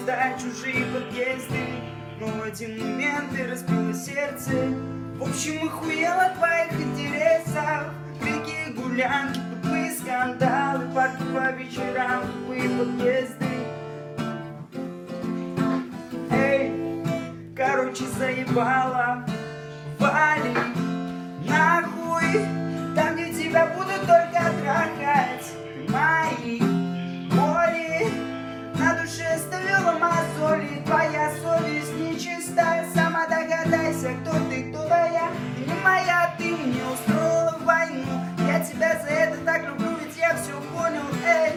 поезда, чужие подъезды. Но в эти моменты разбило сердце. В общем, охуела твоих интересов. Крики, гулянки, тупые скандалы, парки по вечерам, тупые подъезды. Эй, короче, заебала, вали нахуй, там, где тебя будут только трахать. Мои боли на душе оставила мозоли. Твоя совесть нечиста, сама догадайся, кто ты, кто я. Ты не моя, ты мне устроила войну. Я тебя за это так люблю, ведь я все понял, эй.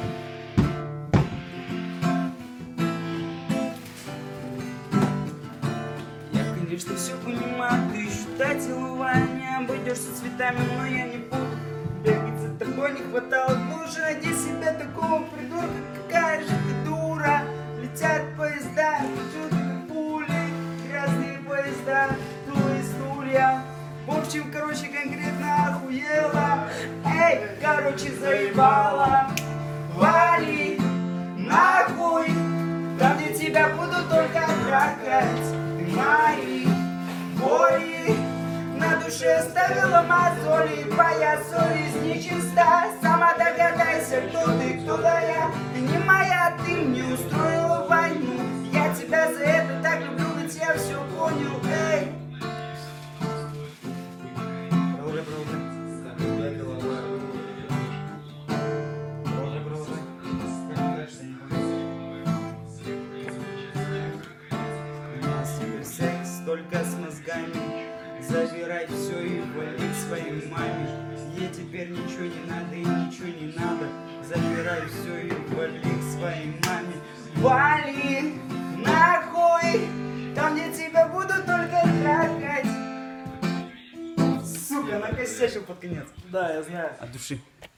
Я, конечно, все понимаю, ты считай целование, обойдешься цветами, но я не буду. Бегать за тобой не хватало души, найди себе такого придурка, какая же ты дура. Летят поезда, всюду как пули, грязные поезда, твои стулья. В общем, короче, конкретно охуела. Эй, короче, заебала, вали нахуй, там, где тебя буду только трахать. Ты мои боли на душе оставила мозоли. Твоя совесть нечиста, сама догадайся, кто ты, кто я. Ты не моя, ты мне устроила войну. Я тебя за это так люблю, ведь я все понял, эй. Секс только с мозгами. Забирай все и вали к своей маме. Ей теперь ничего не надо и ничего не надо. Забирай все и вали к своей маме. Вали нахуй, там, где тебя буду только трахать. Сука, накосячил под конец. Да, я знаю. От души.